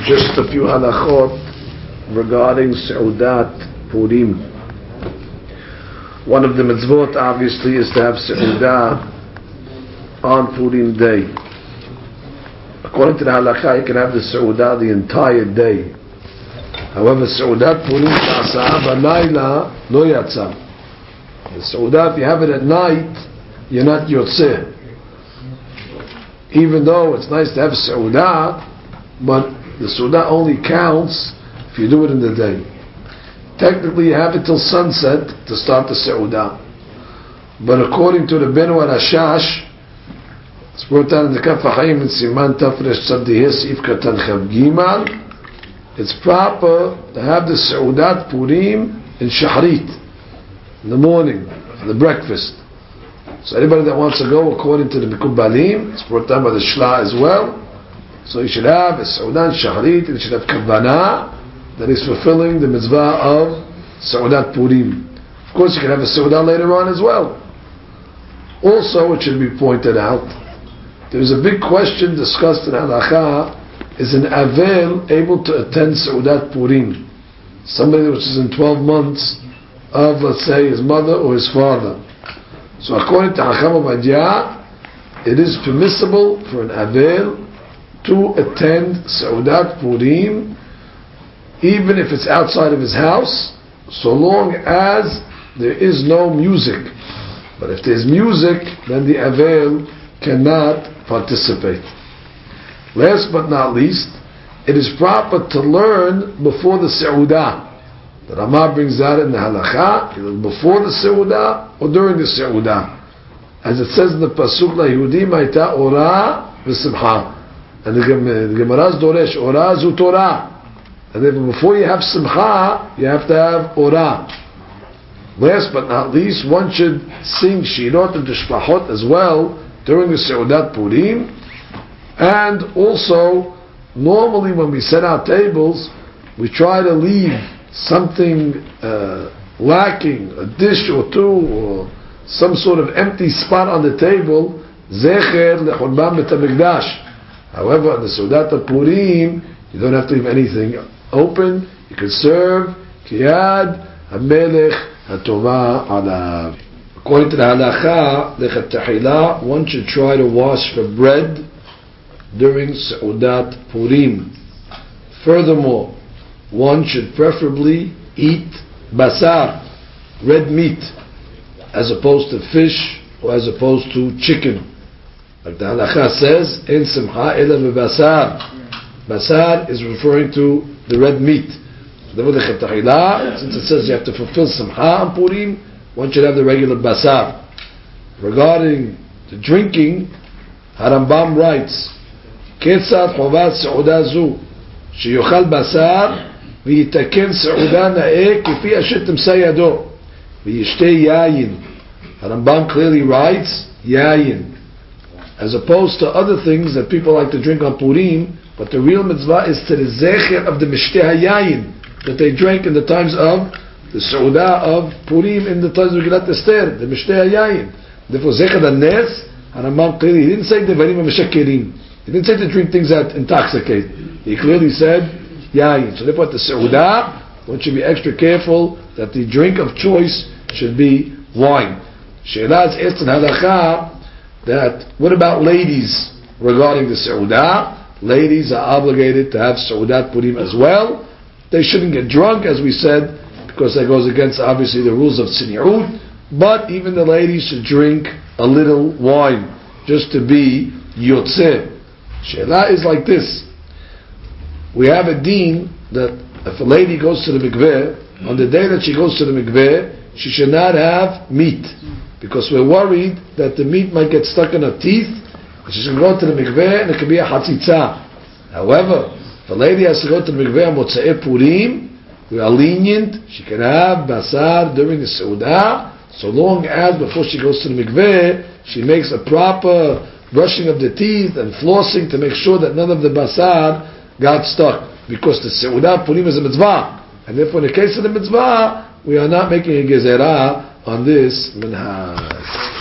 Just a few halachot regarding Seudat Purim. One of the mitzvot obviously is to have Seudah on Purim day. According to the halakha, you can have the Seudah the entire day. However, Seudat Purim Ta'asa B'layla Lo Yatsa. The Seudah, if you have it at night, you're not Yotzeh. Even though it's nice to have Seudah, but the Seudah only counts if you do it in the day. Technically, you have it till sunset to start the Seudah. But according to the Benu Rashash, it's brought down in the Kaf HaChaim in Siman Tafresh Tzadiyeh Sif Katan Chav Gimal, it's proper to have the Seudat Purim in Shahrit, in the morning, for the breakfast. So anybody that wants to go according to the Mikubalim, it's brought down by the Shla as well. So you should have a Seudat Shahrit, and you should have Kavanah that is fulfilling the mitzvah of Seudat Purim. Of course, you can have a Seudah later on as well. Also, it should be pointed out, there's a big question discussed in Halakha: is an Avel able to attend Seudat Purim? Somebody which is in 12 months of, let's say, his mother or his father. So according to Hacham Ovadia, it is permissible for an Avel to attend Seudat Purim, even if it's outside of his house, so long as there is no music. But if there's music, then the Avel cannot participate. Last but not least, it is proper to learn before the Seudah. The Ramah brings out in the Halakha, either before the Seudah or during the Seudah. As it says in the Pasuk, La Yehudim Hayta Ora V'Simcha. And the Gemara's Doresh, Ora Zu Torah. And then before you have Simcha, you have to have Ora. Last but not least, one should sing Shirot and Tishbahot as well during the Seudat Purim. And also, normally when we set our tables, we try to leave something lacking, a dish or two, or some sort of empty spot on the table, Zecher Lechurban Bet HaMikdash. However, on the Seudat Purim, you don't have to leave anything open. You can serve Kiyad HaMelech HaTova Alav. According to the Halakha, the Chetahila, one should try to wash for bread during Seudat Purim. Furthermore, one should preferably eat basar, red meat, as opposed to fish or as opposed to chicken. Like the Halakha says, "En simcha ela b'basar." Basar is referring to the red meat. Therefore, the Chetahila, since it says you have to fulfill simcha on Purim, one should have the regular basar. Regarding the drinking, Harambam writes, "Ketzat chovat seudah zu, sheyochal basar, v'yitaken seudah na'eh kifi asher timsa yado, v'yishtei yayin." Harambam clearly writes, yayin, as opposed to other things that people like to drink on Purim, but the real mitzvah is to the zecher of the mishteh hayayin that they drank in the times of the Seudah of Purim, in the times of Megillat Esther, the mishteh hayayin. Therefore, zecher the-nes, Harambam clearly, he didn't say devarim ha-meshakerim. He didn't say to drink things that intoxicate. He clearly said yayin. So therefore, at the Seudah, one should be extra careful that the drink of choice should be wine. She'elah is asked in Halakha that what about ladies regarding the Seudah? Ladies are obligated to have Seudat Purim as well. They shouldn't get drunk, as we said, because that goes against obviously the rules of Tzniut. But even the ladies should drink a little wine just to be Yotzeh. She'elah is like this: we have a deen that if a lady goes to the mikveh, on the day that she goes to the mikveh, she should not have meat, because we're worried that the meat might get stuck in her teeth, and she should go to the mikveh and it could be a hatzitza. However, if a lady has to go to the mikveh on Motzei Purim, we are lenient. She can have basar during the Seudah, so long as before she goes to the mikveh, she makes a proper brushing of the teeth and flossing to make sure that none of the basar got stuck. Because the Seudah Purim is a mitzvah, and therefore in the case of the mitzvah, we are not making a gezerah on this minhaj.